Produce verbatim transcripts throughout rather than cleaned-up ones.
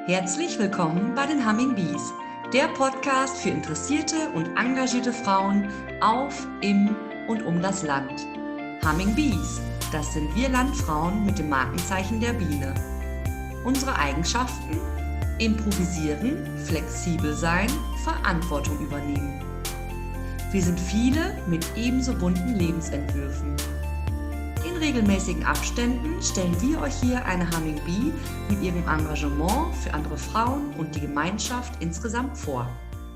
Herzlich willkommen bei den Humming Bees, der Podcast für interessierte und engagierte Frauen auf, im und um das Land. Humming Bees, das sind wir Landfrauen mit dem Markenzeichen der Biene. Unsere Eigenschaften? Improvisieren, flexibel sein, Verantwortung übernehmen. Wir sind viele mit ebenso bunten Lebensentwürfen. In regelmäßigen Abständen stellen wir euch hier eine Humming Bee mit ihrem Engagement für andere Frauen und die Gemeinschaft insgesamt vor.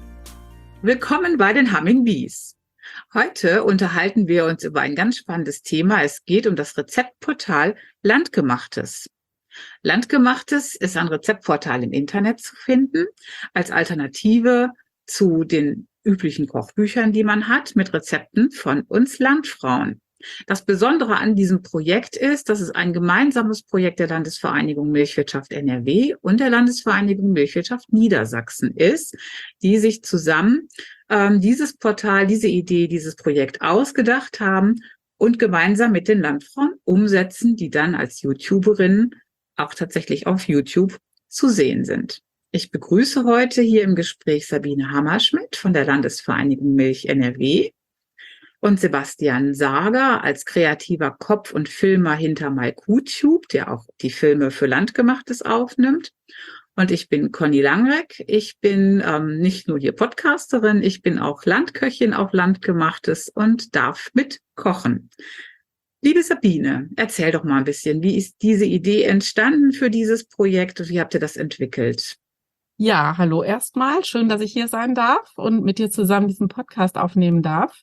Willkommen bei den Humming Bees. Heute unterhalten wir uns über ein ganz spannendes Thema. Es geht um das Rezeptportal Landgemachtes. Landgemachtes ist ein Rezeptportal im Internet zu finden, als Alternative zu den üblichen Kochbüchern, die man hat, mit Rezepten von uns Landfrauen. Das Besondere an diesem Projekt ist, dass es ein gemeinsames Projekt der Landesvereinigung Milchwirtschaft N R W und der Landesvereinigung Milchwirtschaft Niedersachsen ist, die sich zusammen ähm, dieses Portal, diese Idee, dieses Projekt ausgedacht haben und gemeinsam mit den Landfrauen umsetzen, die dann als YouTuberinnen auch tatsächlich auf YouTube zu sehen sind. Ich begrüße heute hier im Gespräch Sabine Hammerschmidt von der Landesvereinigung Milch N R W und Sebastian Sager als kreativer Kopf und Filmer hinter MyQTube, der auch die Filme für Landgemachtes aufnimmt. Und ich bin Conny Langreck. Ich bin ähm, nicht nur hier Podcasterin, ich bin auch Landköchin auf Landgemachtes und darf mitkochen. Liebe Sabine, erzähl doch mal ein bisschen, wie ist diese Idee entstanden für dieses Projekt und wie habt ihr das entwickelt? Ja, hallo erstmal. Schön, dass ich hier sein darf und mit dir zusammen diesen Podcast aufnehmen darf.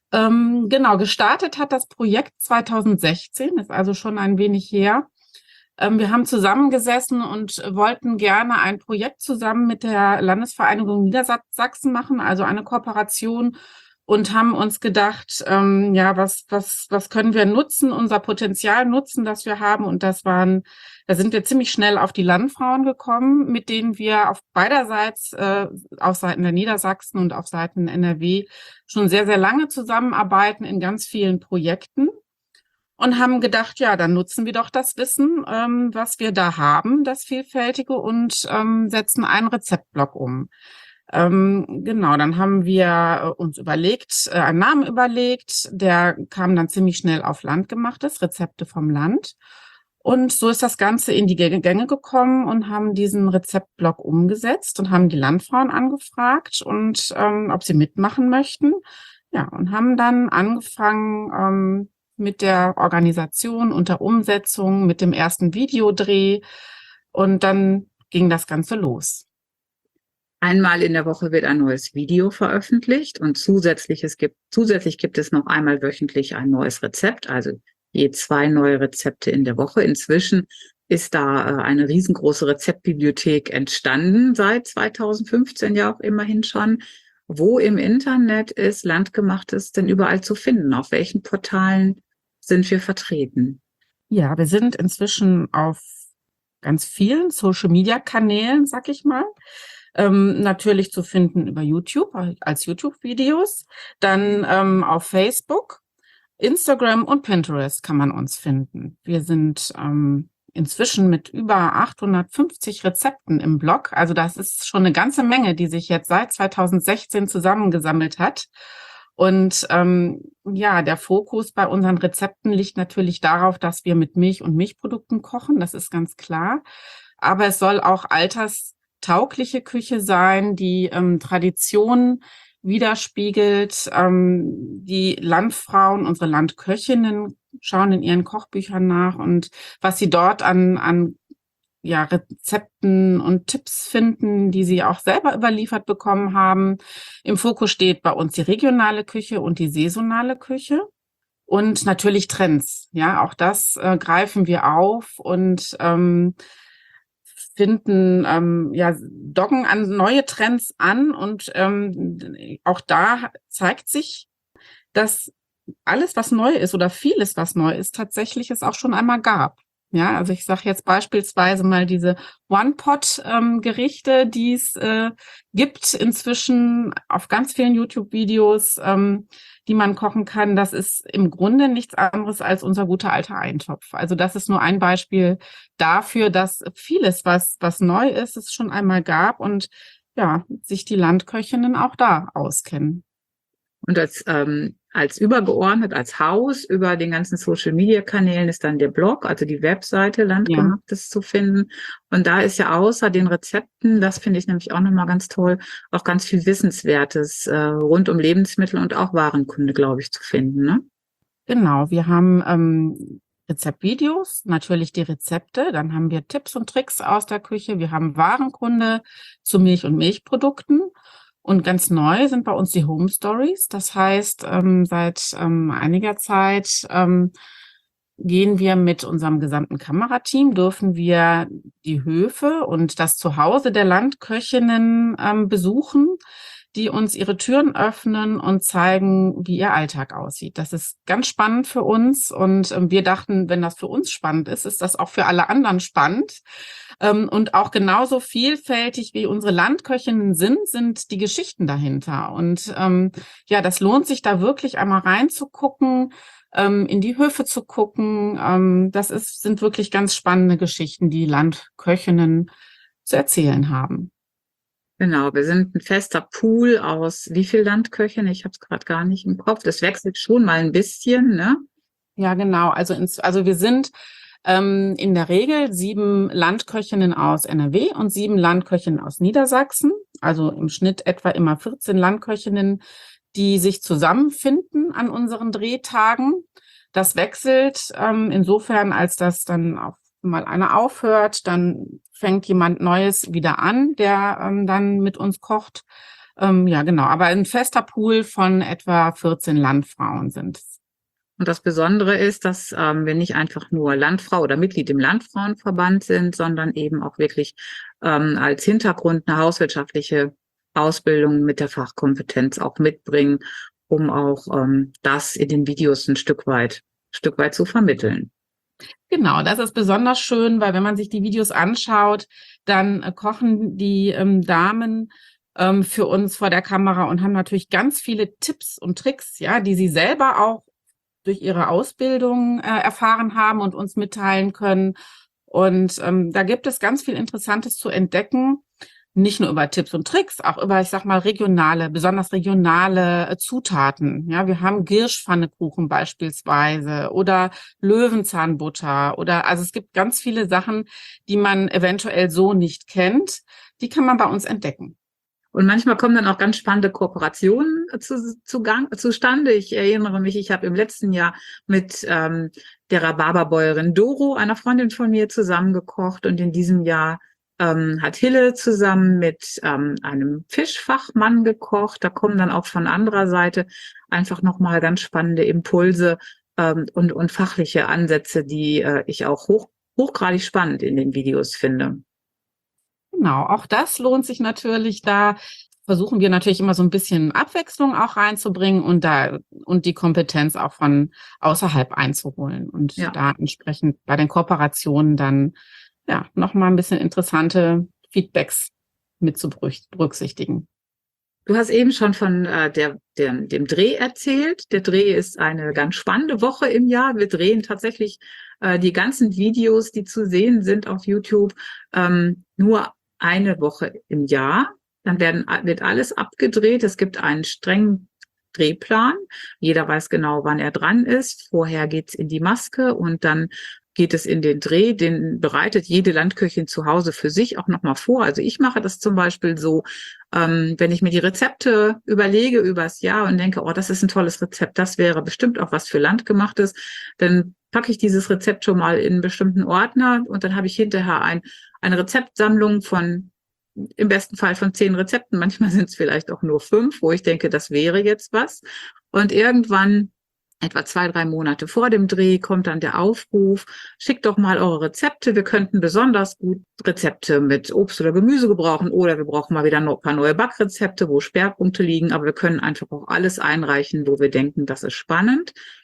Ähm, genau, gestartet hat das Projekt zwanzig sechzehn, ist also schon ein wenig her. Ähm, wir haben zusammengesessen und wollten gerne ein Projekt zusammen mit der Landesvereinigung Niedersachsen machen, also eine Kooperation, und haben uns gedacht, ähm, ja, was, was, was können wir nutzen, unser Potenzial nutzen, das wir haben. Und das waren, da sind wir ziemlich schnell auf die Landfrauen gekommen, mit denen wir auf beiderseits, äh, auf Seiten der Niedersachsen und auf Seiten N R W schon sehr, sehr lange zusammenarbeiten in ganz vielen Projekten. Und haben gedacht, ja, dann nutzen wir doch das Wissen, ähm, was wir da haben, das Vielfältige, und ähm, setzen einen Rezeptblock um. Ähm, genau, dann haben wir äh, uns überlegt, äh, einen Namen überlegt, der kam dann ziemlich schnell auf Landgemachtes, Rezepte vom Land. Und so ist das Ganze in die Gänge gekommen und haben diesen Rezeptblock umgesetzt und haben die Landfrauen angefragt und ähm, ob sie mitmachen möchten. Ja, und haben dann angefangen ähm, mit der Organisation und der Umsetzung, mit dem ersten Videodreh, und dann ging das Ganze los. Einmal in der Woche wird ein neues Video veröffentlicht und zusätzliches gibt, zusätzlich gibt es noch einmal wöchentlich ein neues Rezept, also je zwei neue Rezepte in der Woche. Inzwischen ist da eine riesengroße Rezeptbibliothek entstanden, seit zweitausendfünfzehn ja auch immerhin schon. Wo im Internet ist Landgemachtes denn überall zu finden? Auf welchen Portalen sind wir vertreten? Ja, wir sind inzwischen auf ganz vielen Social-Media-Kanälen, sag ich mal. Ähm, natürlich zu finden über YouTube, als YouTube-Videos, dann ähm, auf Facebook, Instagram und Pinterest kann man uns finden. Wir sind ähm, inzwischen mit über achthundertfünfzig Rezepten im Blog. Also das ist schon eine ganze Menge, die sich jetzt seit zwanzig sechzehn zusammengesammelt hat. Und ähm, ja, der Fokus bei unseren Rezepten liegt natürlich darauf, dass wir mit Milch und Milchprodukten kochen. Das ist ganz klar. Aber es soll auch alterstaugliche Küche sein, die ähm, Tradition widerspiegelt. Ähm, die Landfrauen, unsere Landköchinnen, schauen in ihren Kochbüchern nach, und was sie dort an, an ja, Rezepten und Tipps finden, die sie auch selber überliefert bekommen haben. Im Fokus steht bei uns die regionale Küche und die saisonale Küche und natürlich Trends. Ja, auch das äh, greifen wir auf und ähm, finden, ähm, ja, docken an neue Trends an, und ähm, auch da zeigt sich, dass alles, was neu ist oder vieles, was neu ist, tatsächlich es auch schon einmal gab. Ja, also ich sage jetzt beispielsweise mal diese One-Pot-Gerichte, die es äh, gibt inzwischen auf ganz vielen YouTube-Videos, ähm, die man kochen kann. Das ist im Grunde nichts anderes als unser guter alter Eintopf. Also das ist nur ein Beispiel dafür, dass vieles, was was neu ist, es schon einmal gab und ja, sich die Landköchinnen auch da auskennen. Und als, ähm, als übergeordnet, als Haus über den ganzen Social-Media-Kanälen ist dann der Blog, also die Webseite Landgemachtes ja. zu finden. Und da ist ja außer den Rezepten, das finde ich nämlich auch nochmal ganz toll, auch ganz viel Wissenswertes äh, rund um Lebensmittel und auch Warenkunde, glaube ich, zu finden. Ne? Genau, wir haben ähm, Rezeptvideos, natürlich die Rezepte, dann haben wir Tipps und Tricks aus der Küche, wir haben Warenkunde zu Milch und Milchprodukten. Und ganz neu sind bei uns die Home Stories. Das heißt, ähm, seit ähm, einiger Zeit ähm, gehen wir mit unserem gesamten Kamerateam, dürfen wir die Höfe und das Zuhause der Landköchinnen ähm, besuchen, die uns ihre Türen öffnen und zeigen, wie ihr Alltag aussieht. Das ist ganz spannend für uns und ähm, wir dachten, wenn das für uns spannend ist, ist das auch für alle anderen spannend. Ähm, und auch genauso vielfältig wie unsere Landköchinnen sind, sind die Geschichten dahinter. Und ähm, ja, das lohnt sich da wirklich einmal reinzugucken, ähm, in die Höfe zu gucken. Ähm, das ist, sind wirklich ganz spannende Geschichten, die Landköchinnen zu erzählen haben. Genau, wir sind ein fester Pool aus wie viel Landköchinnen? Ich habe es gerade gar nicht im Kopf. Das wechselt schon mal ein bisschen, ne? Ja, genau. Also, ins, also wir sind ähm, in der Regel sieben Landköchinnen aus N R W und sieben Landköchinnen aus Niedersachsen. Also im Schnitt etwa immer vierzehn Landköchinnen, die sich zusammenfinden an unseren Drehtagen. Das wechselt ähm, insofern, als das dann auch mal einer aufhört, dann fängt jemand Neues wieder an, der ähm, dann mit uns kocht. Ähm, ja, genau. Aber ein fester Pool von etwa vierzehn Landfrauen sind es. Und das Besondere ist, dass ähm, wir nicht einfach nur Landfrau oder Mitglied im Landfrauenverband sind, sondern eben auch wirklich ähm, als Hintergrund eine hauswirtschaftliche Ausbildung mit der Fachkompetenz auch mitbringen, um auch ähm, das in den Videos ein Stück weit, Stück weit zu vermitteln. Genau, das ist besonders schön, weil wenn man sich die Videos anschaut, dann äh, kochen die ähm, Damen ähm, für uns vor der Kamera und haben natürlich ganz viele Tipps und Tricks, ja, die sie selber auch durch ihre Ausbildung äh, erfahren haben und uns mitteilen können. Und ähm, da gibt es ganz viel Interessantes zu entdecken. Nicht nur über Tipps und Tricks, auch über, ich sag mal, regionale, besonders regionale äh, Zutaten. Ja, wir haben Girschpfannekuchen beispielsweise oder Löwenzahnbutter oder, also es gibt ganz viele Sachen, die man eventuell so nicht kennt. Die kann man bei uns entdecken. Und manchmal kommen dann auch ganz spannende Kooperationen zu, zu Gang, zustande. Ich erinnere mich, ich habe im letzten Jahr mit ähm, der Rhabarberbäuerin Doro, einer Freundin von mir, zusammengekocht. Und in diesem Jahr ähm, hat Hille zusammen mit ähm, einem Fischfachmann gekocht. Da kommen dann auch von anderer Seite einfach nochmal ganz spannende Impulse ähm, und, und fachliche Ansätze, die äh, ich auch hoch, hochgradig spannend in den Videos finde. Genau, auch das lohnt sich natürlich. Da versuchen wir natürlich immer so ein bisschen Abwechslung auch reinzubringen und da und die Kompetenz auch von außerhalb einzuholen und ja. da entsprechend bei den Kooperationen dann ja noch mal ein bisschen interessante Feedbacks mit zu berücksichtigen. Du hast eben schon von äh, der, der, dem Dreh erzählt. Der Dreh ist eine ganz spannende Woche im Jahr. Wir drehen tatsächlich äh, die ganzen Videos, die zu sehen sind auf YouTube, ähm, nur eine Woche im Jahr. Dann werden, wird alles abgedreht. Es gibt einen strengen Drehplan. Jeder weiß genau, wann er dran ist. Vorher geht's in die Maske und dann geht es in den Dreh. Den bereitet jede Landköchin zu Hause für sich auch nochmal vor. Also ich mache das zum Beispiel so, ähm, wenn ich mir die Rezepte überlege übers Jahr und denke, oh, das ist ein tolles Rezept, das wäre bestimmt auch was für Landgemachtes, dann packe ich dieses Rezept schon mal in einen bestimmten Ordner und dann habe ich hinterher ein, eine Rezeptsammlung von, im besten Fall von zehn Rezepten. Manchmal sind es vielleicht auch nur fünf, wo ich denke, das wäre jetzt was. Und irgendwann, etwa zwei, drei Monate vor dem Dreh, kommt dann der Aufruf, schickt doch mal eure Rezepte. Wir könnten besonders gut Rezepte mit Obst oder Gemüse gebrauchen oder wir brauchen mal wieder ein paar neue Backrezepte, wo Schwerpunkte liegen. Aber wir können einfach auch alles einreichen, wo wir denken, das ist spannend.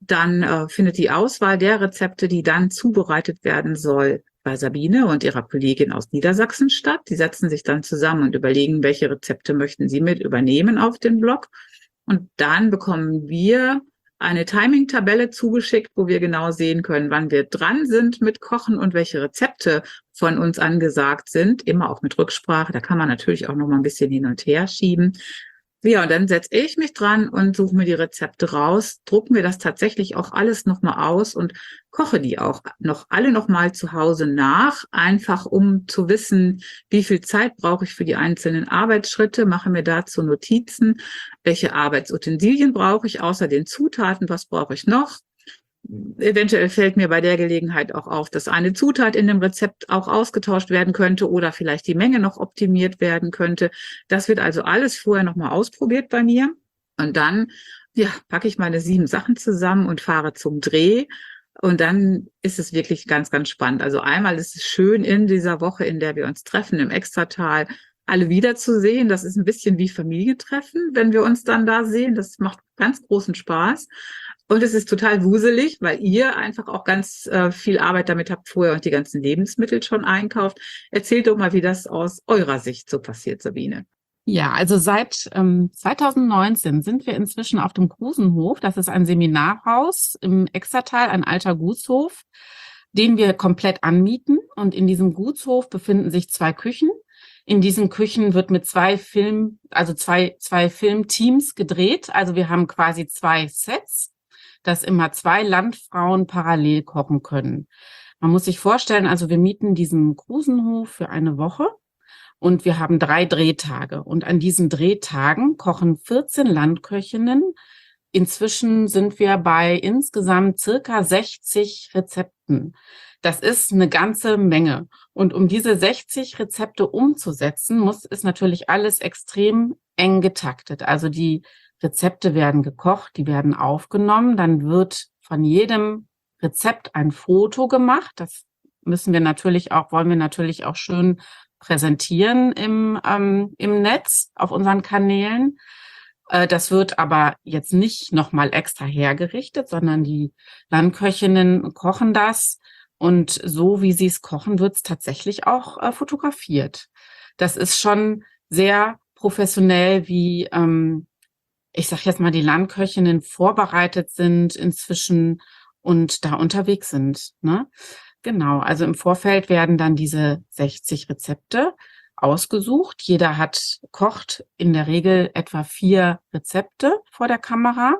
dann äh, findet die Auswahl der Rezepte, die dann zubereitet werden soll, bei Sabine und ihrer Kollegin aus Niedersachsen statt. Die setzen sich dann zusammen und überlegen, welche Rezepte möchten sie mit übernehmen auf den Blog. Und dann bekommen wir eine Timing-Tabelle zugeschickt, wo wir genau sehen können, wann wir dran sind mit Kochen und welche Rezepte von uns angesagt sind. Immer auch mit Rücksprache. Da kann man natürlich auch noch mal ein bisschen hin und her schieben. Ja, und dann setze ich mich dran und suche mir die Rezepte raus, drucke mir das tatsächlich auch alles nochmal aus und koche die auch noch alle nochmal zu Hause nach, einfach um zu wissen, wie viel Zeit brauche ich für die einzelnen Arbeitsschritte, mache mir dazu Notizen, welche Arbeitsutensilien brauche ich außer den Zutaten, was brauche ich noch. Eventuell fällt mir bei der Gelegenheit auch auf, dass eine Zutat in dem Rezept auch ausgetauscht werden könnte oder vielleicht die Menge noch optimiert werden könnte. Das wird also alles vorher nochmal ausprobiert bei mir. Und dann, ja, packe ich meine sieben Sachen zusammen und fahre zum Dreh. Und dann ist es wirklich ganz, ganz spannend. Also einmal ist es schön in dieser Woche, in der wir uns treffen, im Extratal, alle wiederzusehen. Das ist ein bisschen wie Familientreffen, wenn wir uns dann da sehen. Das macht ganz großen Spaß. Und es ist total wuselig, weil ihr einfach auch ganz äh, viel Arbeit damit habt vorher und die ganzen Lebensmittel schon einkauft. Erzählt doch mal, wie das aus eurer Sicht so passiert, Sabine. Ja, also seit ähm, zwanzig neunzehn sind wir inzwischen auf dem Krusenhof. Das ist ein Seminarhaus im Extertal, ein alter Gutshof, den wir komplett anmieten. Und in diesem Gutshof befinden sich zwei Küchen. In diesen Küchen wird mit zwei Film, also zwei, zwei Filmteams gedreht. Also wir haben quasi zwei Sets, dass immer zwei Landfrauen parallel kochen können. Man muss sich vorstellen, also wir mieten diesen Krusenhof für eine Woche und wir haben drei Drehtage. Und an diesen Drehtagen kochen vierzehn Landköchinnen. Inzwischen sind wir bei insgesamt circa sechzig Rezepten. Das ist eine ganze Menge. Und um diese sechzig Rezepte umzusetzen, muss ist natürlich alles extrem eng getaktet. Also die Rezepte werden gekocht, die werden aufgenommen, dann wird von jedem Rezept ein Foto gemacht. Das müssen wir natürlich auch, wollen wir natürlich auch schön präsentieren im, ähm, im Netz, auf unseren Kanälen. Äh, das wird aber jetzt nicht nochmal extra hergerichtet, sondern die Landköchinnen kochen das und so wie sie es kochen, wird es tatsächlich auch äh, fotografiert. Das ist schon sehr professionell, wie ähm, ich sag jetzt mal, die Landköchinnen vorbereitet sind inzwischen und da unterwegs sind, ne? Genau, also im Vorfeld werden dann diese sechzig Rezepte ausgesucht. Jeder hat, kocht in der Regel etwa vier Rezepte vor der Kamera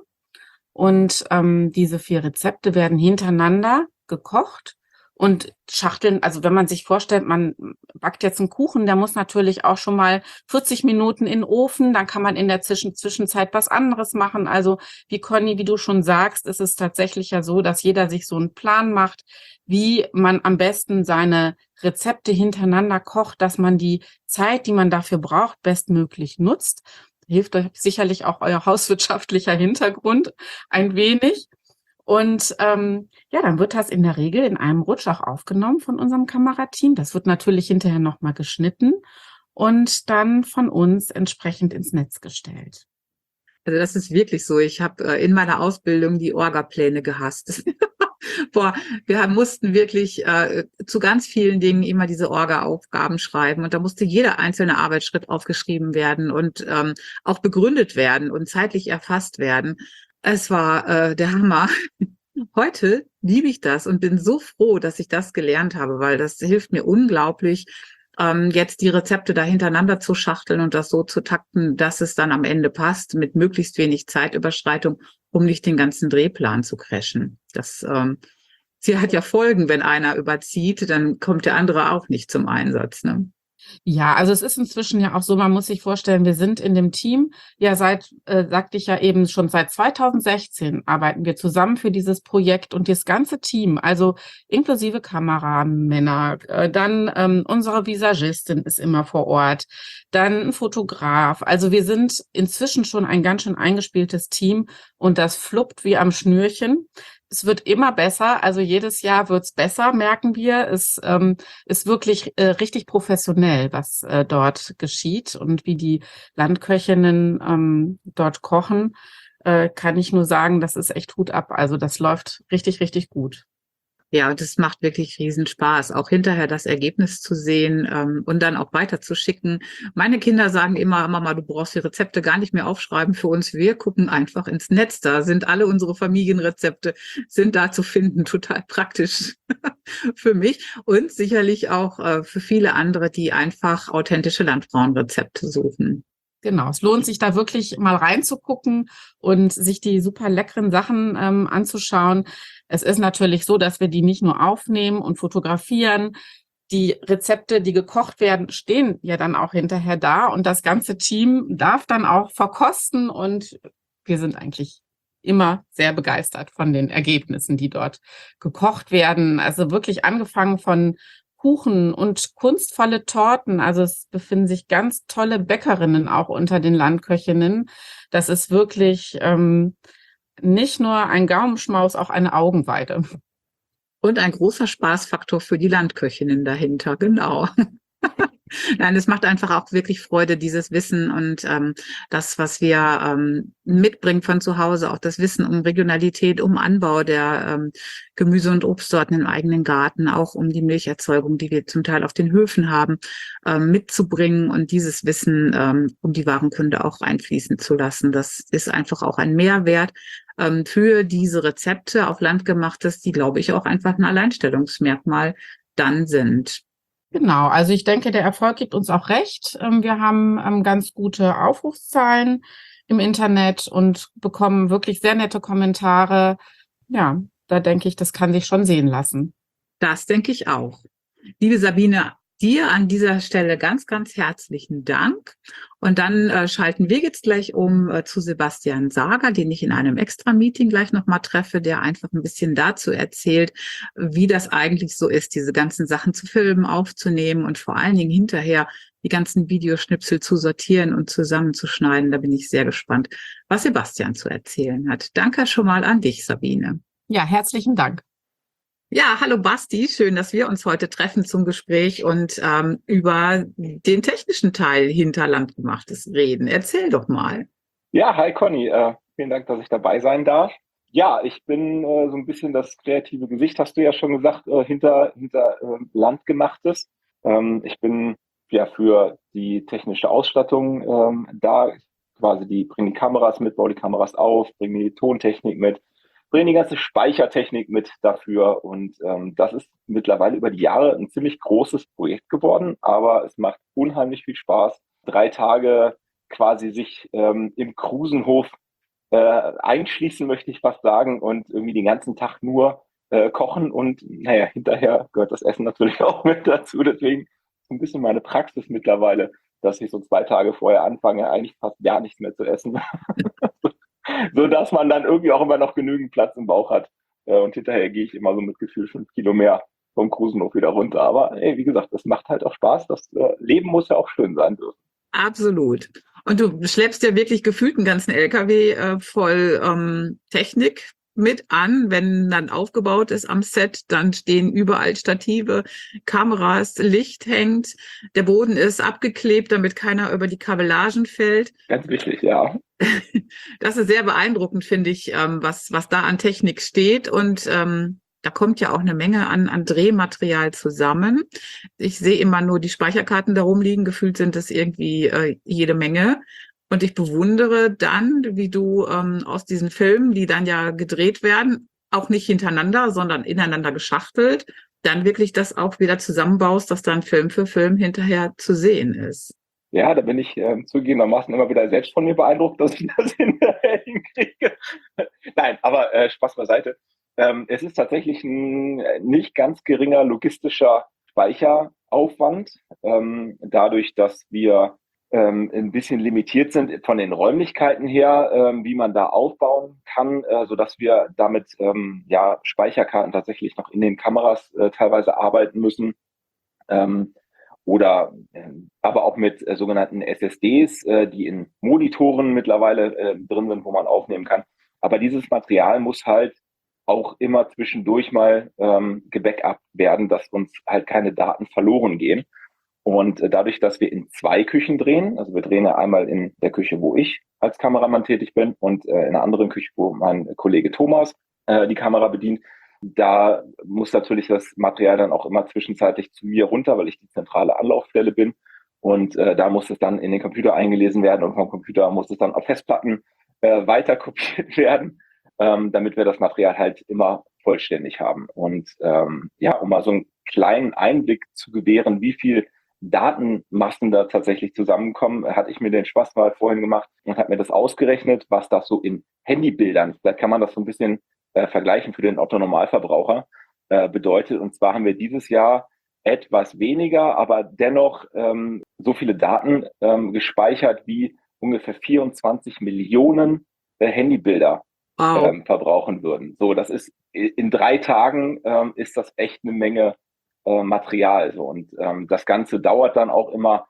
und ähm, diese vier Rezepte werden hintereinander gekocht. Und Schachteln, also wenn man sich vorstellt, man backt jetzt einen Kuchen, der muss natürlich auch schon mal vierzig Minuten in den Ofen, dann kann man in der Zwischen Zwischenzeit was anderes machen. Also wie Conny, wie du schon sagst, ist es tatsächlich ja so, dass jeder sich so einen Plan macht, wie man am besten seine Rezepte hintereinander kocht, dass man die Zeit, die man dafür braucht, bestmöglich nutzt. Hilft euch sicherlich auch euer hauswirtschaftlicher Hintergrund ein wenig. Und ähm, ja, dann wird das in der Regel in einem Rutsch auch aufgenommen von unserem Kamerateam. Das wird natürlich hinterher nochmal geschnitten und dann von uns entsprechend ins Netz gestellt. Also das ist wirklich so. Ich habe äh, in meiner Ausbildung die Orga-Pläne gehasst. Boah, wir haben, mussten wirklich äh, zu ganz vielen Dingen immer diese Orga-Aufgaben schreiben und da musste jeder einzelne Arbeitsschritt aufgeschrieben werden und ähm, auch begründet werden und zeitlich erfasst werden. Es war äh, der Hammer. Heute liebe ich das und bin so froh, dass ich das gelernt habe, weil das hilft mir unglaublich, ähm, jetzt die Rezepte da hintereinander zu schachteln und das so zu takten, dass es dann am Ende passt, mit möglichst wenig Zeitüberschreitung, um nicht den ganzen Drehplan zu crashen. Das ähm, sie hat ja Folgen, wenn einer überzieht, dann kommt der andere auch nicht zum Einsatz, ne? Ja, also es ist inzwischen ja auch so, man muss sich vorstellen, wir sind in dem Team, ja seit, äh, sagte ich ja eben, schon seit zwanzig sechzehn arbeiten wir zusammen für dieses Projekt und das ganze Team, also inklusive Kameramänner, äh, dann ähm, unsere Visagistin ist immer vor Ort, dann ein Fotograf, also wir sind inzwischen schon ein ganz schön eingespieltes Team und das fluppt wie am Schnürchen. Es wird immer besser, also jedes Jahr wird's besser, merken wir. Es ähm, ist wirklich äh, richtig professionell, was äh, dort geschieht und wie die Landköchinnen ähm, dort kochen. äh, kann ich nur sagen, das ist echt Hut ab. Also das läuft richtig, richtig gut. Ja, und es macht wirklich riesen Spaß, auch hinterher das Ergebnis zu sehen ähm, und dann auch weiterzuschicken. Meine Kinder sagen immer, Mama, du brauchst die Rezepte gar nicht mehr aufschreiben für uns. Wir gucken einfach ins Netz. Da sind alle unsere Familienrezepte, sind da zu finden. Total praktisch für mich und sicherlich auch äh, für viele andere, die einfach authentische Landfrauenrezepte suchen. Genau, es lohnt sich da wirklich mal reinzugucken und sich die super leckeren Sachen ähm, anzuschauen. Es ist natürlich so, dass wir die nicht nur aufnehmen und fotografieren. Die Rezepte, die gekocht werden, stehen ja dann auch hinterher da und das ganze Team darf dann auch verkosten und wir sind eigentlich immer sehr begeistert von den Ergebnissen, die dort gekocht werden. Also wirklich angefangen von Kuchen und kunstvolle Torten. Also es befinden sich ganz tolle Bäckerinnen auch unter den Landköchinnen. Das ist wirklich ähm, nicht nur ein Gaumenschmaus, auch eine Augenweide. Und ein großer Spaßfaktor für die Landköchinnen dahinter, genau. Nein, es macht einfach auch wirklich Freude, dieses Wissen und ähm, das, was wir ähm, mitbringen von zu Hause, auch das Wissen um Regionalität, um Anbau der ähm, Gemüse- und Obstsorten im eigenen Garten, auch um die Milcherzeugung, die wir zum Teil auf den Höfen haben, ähm, mitzubringen und dieses Wissen ähm, um die Warenkunde auch reinfließen zu lassen. Das ist einfach auch ein Mehrwert ähm, für diese Rezepte auf Landgemachtes, die, glaube ich, auch einfach ein Alleinstellungsmerkmal dann sind. Genau, also ich denke, der Erfolg gibt uns auch recht. Wir haben ganz gute Aufrufszahlen im Internet und bekommen wirklich sehr nette Kommentare. Ja, da denke ich, das kann sich schon sehen lassen. Das denke ich auch. Liebe Sabine, dir an dieser Stelle ganz, ganz herzlichen Dank. Und dann äh, schalten wir jetzt gleich um äh, zu Sebastian Sager, den ich in einem Extra-Meeting gleich nochmal treffe, der einfach ein bisschen dazu erzählt, wie das eigentlich so ist, diese ganzen Sachen zu filmen, aufzunehmen und vor allen Dingen hinterher die ganzen Videoschnipsel zu sortieren und zusammenzuschneiden. Da bin ich sehr gespannt, was Sebastian zu erzählen hat. Danke schon mal an dich, Sabine. Ja, herzlichen Dank. Ja, hallo Basti, schön, dass wir uns heute treffen zum Gespräch und ähm, über den technischen Teil hinter Landgemachtes reden. Erzähl doch mal. Ja, hi Conny, äh, vielen Dank, dass ich dabei sein darf. Ja, ich bin äh, so ein bisschen das kreative Gesicht, hast du ja schon gesagt, äh, hinter, hinter äh, Landgemachtes. Ähm, ich bin ja für die technische Ausstattung ähm, da, quasi die, bringe die Kameras mit, baue die Kameras auf, bringe die Tontechnik mit, bringen die ganze Speichertechnik mit dafür und ähm, das ist mittlerweile über die Jahre ein ziemlich großes Projekt geworden, aber es macht unheimlich viel Spaß. Drei Tage quasi sich ähm, im Krusenhof äh, einschließen, möchte ich fast sagen, und irgendwie den ganzen Tag nur äh, kochen und naja, hinterher gehört das Essen natürlich auch mit dazu, deswegen ist ein bisschen meine Praxis mittlerweile, dass ich so zwei Tage vorher anfange, eigentlich fast gar nichts mehr zu essen. So dass man dann irgendwie auch immer noch genügend Platz im Bauch hat. Und hinterher gehe ich immer so mit Gefühl fünf Kilo mehr vom Krusenhof wieder runter. Aber ey, wie gesagt, das macht halt auch Spaß. Das äh, Leben muss ja auch schön sein dürfen. Absolut. Und du schleppst ja wirklich gefühlt einen ganzen L K W äh, voll ähm, Technik mit an, wenn dann aufgebaut ist am Set, dann stehen überall Stative, Kameras, Licht hängt, der Boden ist abgeklebt, damit keiner über die Kabellagen fällt. Ganz wichtig, ja. Das ist sehr beeindruckend, finde ich, ähm, was, was da an Technik steht und ähm, da kommt ja auch eine Menge an, an Drehmaterial zusammen. Ich sehe immer nur die Speicherkarten da rumliegen, gefühlt sind es irgendwie äh, jede Menge. Und ich bewundere dann, wie du ähm, aus diesen Filmen, die dann ja gedreht werden, auch nicht hintereinander, sondern ineinander geschachtelt, dann wirklich das auch wieder zusammenbaust, dass dann Film für Film hinterher zu sehen ist. Ja, da bin ich ähm, zugegebenermaßen immer wieder selbst von mir beeindruckt, dass ich das hinterher hinkriege. Nein, aber äh, Spaß beiseite. Ähm, es ist tatsächlich ein nicht ganz geringer logistischer Speicheraufwand, ähm, dadurch, dass wir ähm, ein bisschen limitiert sind von den Räumlichkeiten her, ähm, wie man da aufbauen kann, äh, so dass wir damit ähm, ja Speicherkarten tatsächlich noch in den Kameras äh, teilweise arbeiten müssen, ähm, oder äh, aber auch mit äh, sogenannten S S Ds, äh, die in Monitoren mittlerweile äh, drin sind, wo man aufnehmen kann. Aber dieses Material muss halt auch immer zwischendurch mal ähm, gebackupt werden, dass uns halt keine Daten verloren gehen. Und äh, dadurch, dass wir in zwei Küchen drehen, also wir drehen ja einmal in der Küche, wo ich als Kameramann tätig bin und äh, in einer anderen Küche, wo mein Kollege Thomas äh, die Kamera bedient, da muss natürlich das Material dann auch immer zwischenzeitlich zu mir runter, weil ich die zentrale Anlaufstelle bin. Und äh, da muss es dann in den Computer eingelesen werden und vom Computer muss es dann auf Festplatten äh, weiter kopiert werden, ähm, damit wir das Material halt immer vollständig haben. Und ähm, ja, um mal so einen kleinen Einblick zu gewähren, wie viel Datenmassen da tatsächlich zusammenkommen, hatte ich mir den Spaß mal vorhin gemacht und habe mir das ausgerechnet, was das so in Handybildern, vielleicht kann man das so ein bisschen äh, vergleichen für den Otto-Normalverbraucher, äh, bedeutet. Und zwar haben wir dieses Jahr etwas weniger, aber dennoch ähm, so viele Daten ähm, gespeichert wie ungefähr vierundzwanzig Millionen äh, Handybilder Wow. ähm, verbrauchen würden. So, das ist in drei Tagen ähm, ist das echt eine Menge äh, Material. So. Und ähm, das Ganze dauert dann auch immer,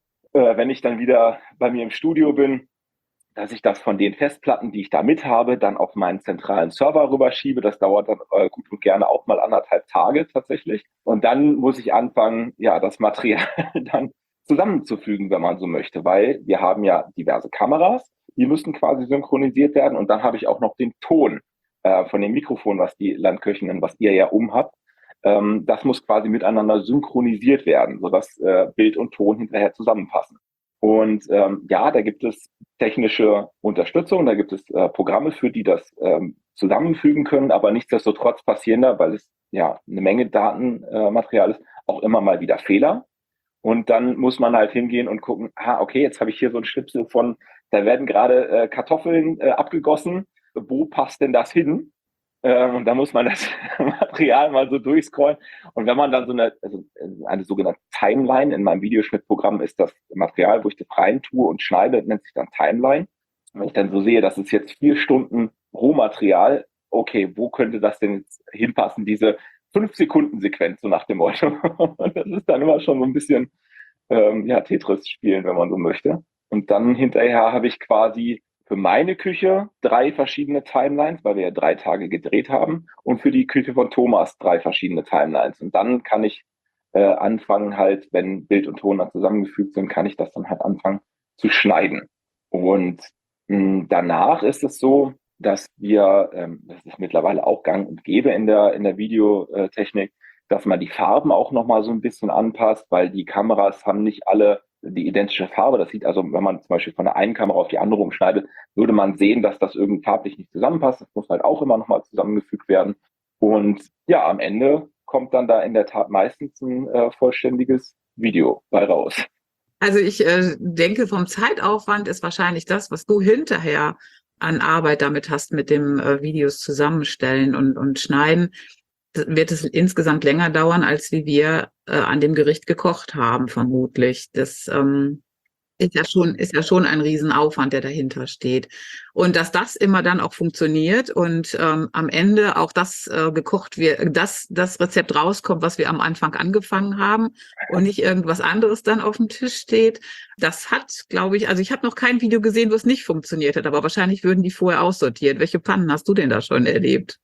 äh, wenn ich dann wieder bei mir im Studio bin, dass ich das von den Festplatten, die ich da mit habe, dann auf meinen zentralen Server rüberschiebe. Das dauert dann äh, gut und gerne auch mal anderthalb Tage tatsächlich. Und dann muss ich anfangen, ja, das Material dann zusammenzufügen, wenn man so möchte, weil wir haben ja diverse Kameras, die müssen quasi synchronisiert werden. Und dann habe ich auch noch den Ton äh, von dem Mikrofon, was die Landköchinnen, was ihr ja umhabt. Ähm, das muss quasi miteinander synchronisiert werden, sodass äh, Bild und Ton hinterher zusammenpassen. Und ähm, ja, da gibt es technische Unterstützung, da gibt es äh, Programme für, die das ähm, zusammenfügen können, aber nichtsdestotrotz passieren da, weil es ja eine Menge Datenmaterial äh, ist, auch immer mal wieder Fehler. Und dann muss man halt hingehen und gucken, ah, okay, jetzt habe ich hier so ein Schnipsel von, da werden gerade äh, Kartoffeln äh, abgegossen, wo passt denn das hin? Ähm, und da muss man das Material mal so durchscrollen. Und wenn man dann so eine, also eine sogenannte Timeline, in meinem Videoschnittprogramm ist das Material, wo ich das rein tue und schneide, nennt sich dann Timeline. Und wenn ich dann so sehe, das ist jetzt vier Stunden Rohmaterial, okay, wo könnte das denn jetzt hinpassen, diese Fünf-Sekunden-Sequenz, so nach dem Motto. Und das ist dann immer schon so ein bisschen ähm, ja, Tetris spielen, wenn man so möchte. Und dann hinterher habe ich quasi für meine Küche drei verschiedene Timelines, weil wir ja drei Tage gedreht haben, und für die Küche von Thomas drei verschiedene Timelines. Und dann kann ich äh, anfangen halt, wenn Bild und Ton dann zusammengefügt sind, kann ich das dann halt anfangen zu schneiden. Und mh, danach ist es so, dass wir, ähm, das ist mittlerweile auch gang und gäbe in der, in der Videotechnik, dass man die Farben auch nochmal so ein bisschen anpasst, weil die Kameras haben nicht alle die identische Farbe. Das sieht also, wenn man zum Beispiel von der einen Kamera auf die andere umschneidet, würde man sehen, dass das irgendwie farblich nicht zusammenpasst. Das muss halt auch immer nochmal zusammengefügt werden. Und ja, am Ende kommt dann da in der Tat meistens ein äh, vollständiges Video bei raus. Also ich äh, denke, vom Zeitaufwand ist wahrscheinlich das, was du hinterher an Arbeit damit hast, mit dem äh, Videos zusammenstellen und, und schneiden, wird es insgesamt länger dauern, als wie wir äh, an dem Gericht gekocht haben, vermutlich. Das ähm, ist ja schon, ist ja schon ein Riesenaufwand, der dahinter steht. Und dass das immer dann auch funktioniert und ähm, am Ende auch das äh, gekocht wird, dass das Rezept rauskommt, was wir am Anfang angefangen haben und nicht irgendwas anderes dann auf dem Tisch steht. Das hat, glaube ich, also ich habe noch kein Video gesehen, wo es nicht funktioniert hat, aber wahrscheinlich würden die vorher aussortiert. Welche Pannen hast du denn da schon erlebt?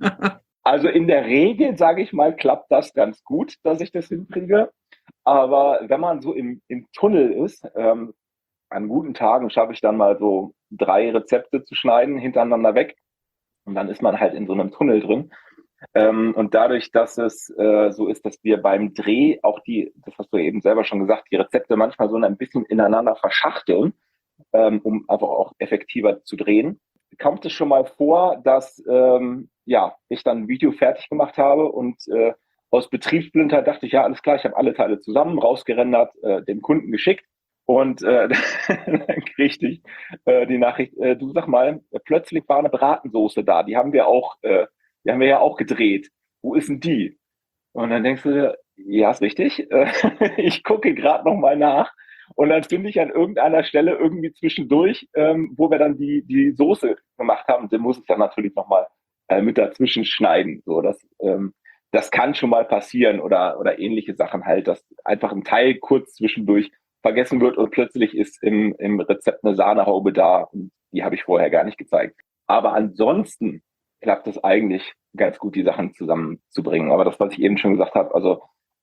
Also in der Regel, sage ich mal, klappt das ganz gut, dass ich das hinkriege. Aber wenn man so im, im Tunnel ist, ähm, an guten Tagen schaffe ich dann mal so drei Rezepte zu schneiden, hintereinander weg. Und dann ist man halt in so einem Tunnel drin. Ähm, und dadurch, dass es äh, so ist, dass wir beim Dreh auch die, das hast du eben selber schon gesagt, die Rezepte manchmal so ein bisschen ineinander verschachteln, ähm, um einfach auch effektiver zu drehen, kommt es schon mal vor, dass ähm, ja ich dann ein Video fertig gemacht habe und äh, aus Betriebsblindheit dachte ich, ja, alles klar, ich habe alle Teile zusammen, rausgerendert, äh, dem Kunden geschickt und äh, dann kriegte ich äh, die Nachricht, äh, du sag mal, plötzlich war eine Bratensoße da, die haben wir auch, äh, die haben wir ja auch gedreht. Wo ist denn die? Und dann denkst du, ja, ist richtig, ich gucke gerade noch mal nach. Und dann finde ich an irgendeiner Stelle irgendwie zwischendurch, ähm, wo wir dann die, die Soße gemacht haben, dann muss ich dann natürlich nochmal äh, mit dazwischen schneiden. So, das, ähm, das kann schon mal passieren oder, oder ähnliche Sachen halt, dass einfach ein Teil kurz zwischendurch vergessen wird und plötzlich ist im, im Rezept eine Sahnehaube da und die habe ich vorher gar nicht gezeigt. Aber ansonsten klappt es eigentlich ganz gut, die Sachen zusammenzubringen. Aber das, was ich eben schon gesagt habe, also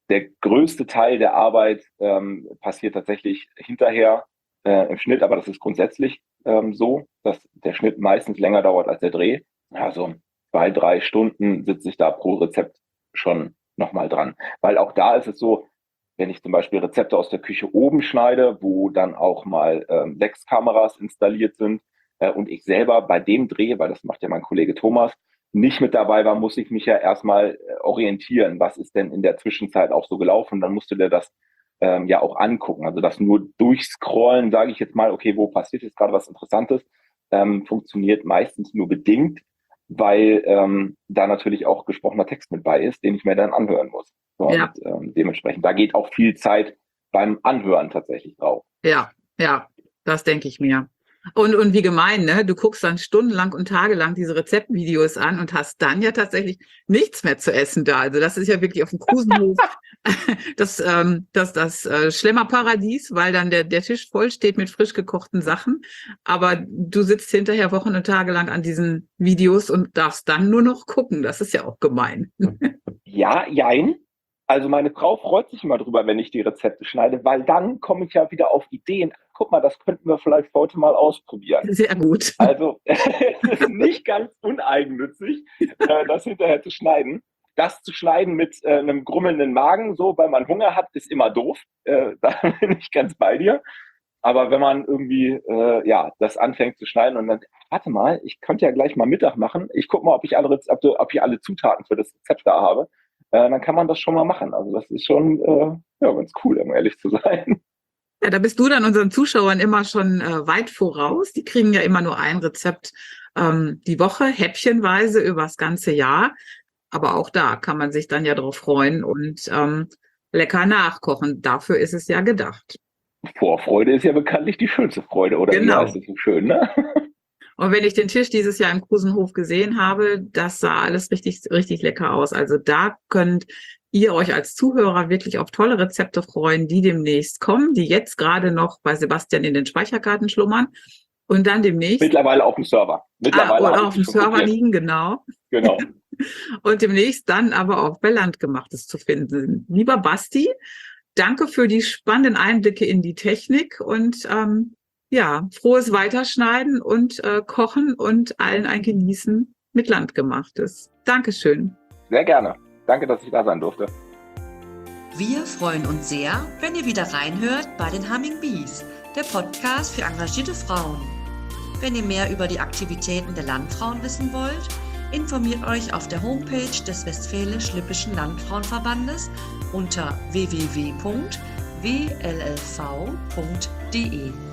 der größte Teil der Arbeit ähm, passiert tatsächlich hinterher äh, im Schnitt, aber das ist grundsätzlich ähm, so, dass der Schnitt meistens länger dauert als der Dreh. Also zwei, drei Stunden sitze ich da pro Rezept schon nochmal dran. Weil auch da ist es so, wenn ich zum Beispiel Rezepte aus der Küche oben schneide, wo dann auch mal ähm, sechs Kameras installiert sind äh, und ich selber bei dem Dreh, weil das macht ja mein Kollege Thomas, nicht mit dabei war, muss ich mich ja erstmal orientieren, was ist denn in der Zwischenzeit auch so gelaufen. Dann musste der das ähm, ja auch angucken. Also das nur durchscrollen, sage ich jetzt mal, okay, wo passiert jetzt gerade was Interessantes, ähm, funktioniert meistens nur bedingt, weil ähm, da natürlich auch gesprochener Text mit bei ist, den ich mir dann anhören muss. So, Ja. Und ähm, dementsprechend, da geht auch viel Zeit beim Anhören tatsächlich drauf. Ja, ja, das denke ich mir. Und, und wie gemein, ne? Du guckst dann stundenlang und tagelang diese Rezeptvideos an und hast dann ja tatsächlich nichts mehr zu essen da. Also das ist ja wirklich auf dem Krusenhof das, ähm, das, das äh, Schlemmerparadies, weil dann der, der Tisch voll steht mit frisch gekochten Sachen. Aber du sitzt hinterher Wochen und Tage lang an diesen Videos und darfst dann nur noch gucken. Das ist ja auch gemein. Ja, jein. Also meine Frau freut sich immer drüber, wenn ich die Rezepte schneide, weil dann komme ich ja wieder auf Ideen. Guck mal, das könnten wir vielleicht heute mal ausprobieren. Sehr gut. Also es ist nicht ganz uneigennützig, äh, das hinterher zu schneiden. Das zu schneiden mit äh, einem grummelnden Magen, so, weil man Hunger hat, ist immer doof. Äh, da bin ich ganz bei dir. Aber wenn man irgendwie äh, ja das anfängt zu schneiden und dann, warte mal, ich könnte ja gleich mal Mittag machen. Ich gucke mal, ob ich alle Rezepte, ob ich alle Zutaten für das Rezept da habe. Äh, dann kann man das schon mal machen. Also das ist schon äh, ja, ganz cool, um ehrlich zu sein. Ja, da bist du dann unseren Zuschauern immer schon äh, weit voraus. Die kriegen ja immer nur ein Rezept ähm, die Woche, häppchenweise übers ganze Jahr. Aber auch da kann man sich dann ja drauf freuen und ähm, lecker nachkochen. Dafür ist es ja gedacht. Vorfreude ist ja bekanntlich die schönste Freude, oder Genau. wie heißt es so schön, ne? Und wenn ich den Tisch dieses Jahr im Krusenhof gesehen habe, das sah alles richtig, richtig lecker aus. Also da könnt ihr euch als Zuhörer wirklich auf tolle Rezepte freuen, die demnächst kommen, die jetzt gerade noch bei Sebastian in den Speicherkarten schlummern und dann demnächst Mittlerweile auf dem Server. Mittlerweile ah, oder habe auf ich dem die schon Server kopiert. liegen, genau. Genau. Und demnächst dann aber auch bei Landgemachtes zu finden sind. Lieber Basti, danke für die spannenden Einblicke in die Technik und ähm, ja, frohes Weiterschneiden und äh, Kochen und allen ein Genießen mit Landgemachtes. Dankeschön. Sehr gerne. Danke, dass ich da sein durfte. Wir freuen uns sehr, wenn ihr wieder reinhört bei den Humming Bees, der Podcast für engagierte Frauen. Wenn ihr mehr über die Aktivitäten der Landfrauen wissen wollt, informiert euch auf der Homepage des Westfälisch-Lippischen Landfrauenverbandes unter w w w punkt w l l v punkt d e.